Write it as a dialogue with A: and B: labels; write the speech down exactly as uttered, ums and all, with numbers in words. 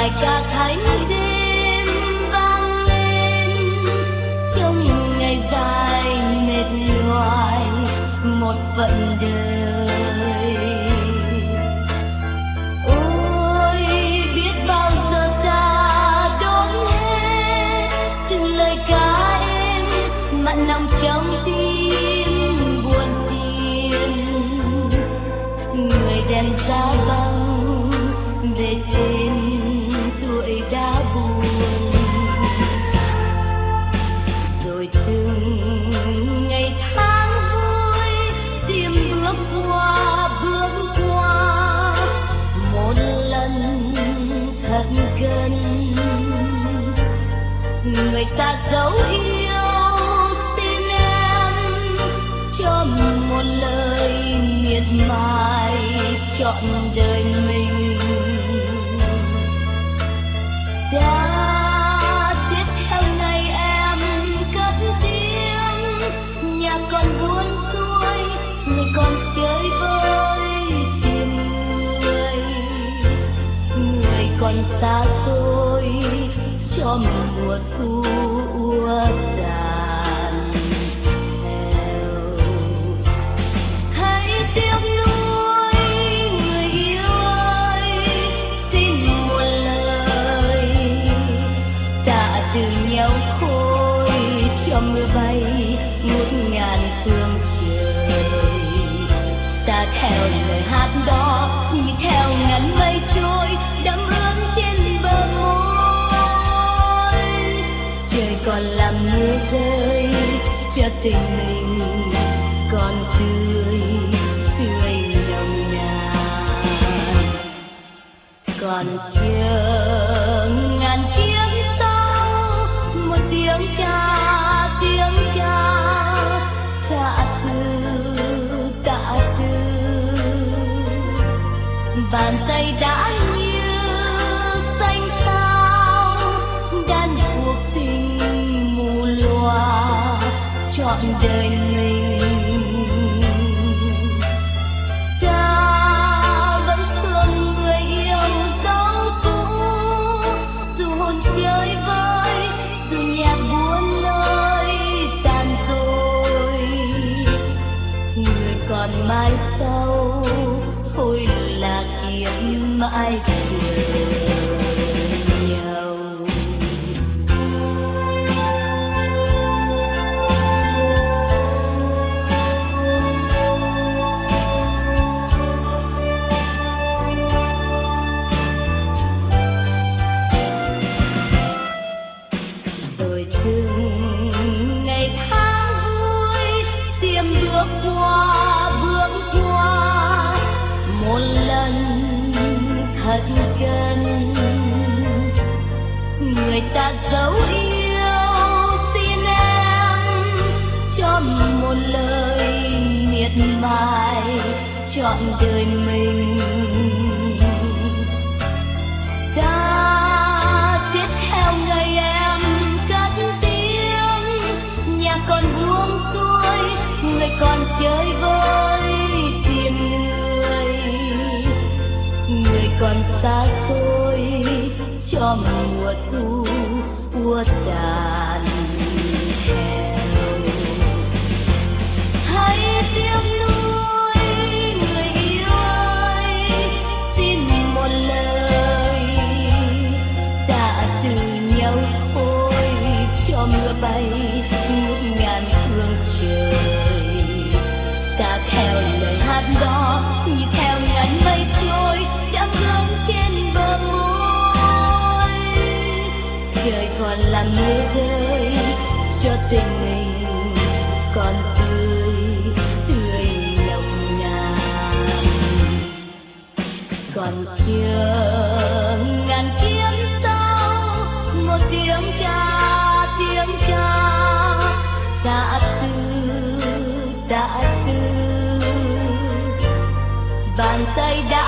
A: bài ca thánh đêm vang lên trong ngày dài mệt nhoài một phận đời. Ôi biết bao giờ ta đón nghe từng lời ca em mặn nồng trong tim buồn phiền. Người đem giá băng về trên tuổi đã buồn, rồi từng ngày tháng vui tìm bước qua bước qua một lần thật gần. Người ta dấu yêu xin em cho một lời miệt mài trọn đời mình. Đã tiếp theo ngày em cất tiếng, nhà còn buồn xuôi, người còn chơi vơi tìm người. Người còn xa xôi cho mùa thu úa tàn theo. Hãy tiếc nuối người yêu ơi, xin một lời tạ từ nhau khôi cho mưa bay ngút ngàn phương trời. Ta theo lời hát đó như theo ngàn mây trôi đắm ướt trên bờ môi. Trời còn làm mưa rơi cho tình mình còn tươi tươi nồng nàn. Còn chờ ngàn kiếp sau một tiếng ca tiếng ca tạ từ tạ từ. Bàn tay đã như xanh sao đan cuộc tình mù loà trọn đời mình. Ta vẫn thương người yêu dấu cũ, dù hồn chơi vơi, dù nhạc buồn nơi tàn rồi. Người còn mai sau thôi là kiếm mãi chờ nhau. Rồi từng ngày tháng vui tìm bước qua bước qua một lần thật gần. Người ta dấu yêu xin em cho một lời miệt mài trọn đời mình. Ta tiếp theo ngày em cất tiếng, nhà còn buông xuôi, người còn chơi vơi tìm người. Người còn xa xôi cho mùa thu úa tàn theo. Hãy tiếc nuối người yêu ơi, xin một lời tạ từ nhau khôi cho mưa bay ngút ngàn phương trời. Ta theo lời hát đó như theo ngàn mây trôi đã hướng trên bờ môi. Trời còn làm mưa rơi cho tình mình còn tươi tươi nồng nàn. Còn chờ ngàn kiếp sau một tiếng ca tiếng ca tạ từ tạ từ. Bàn tay đã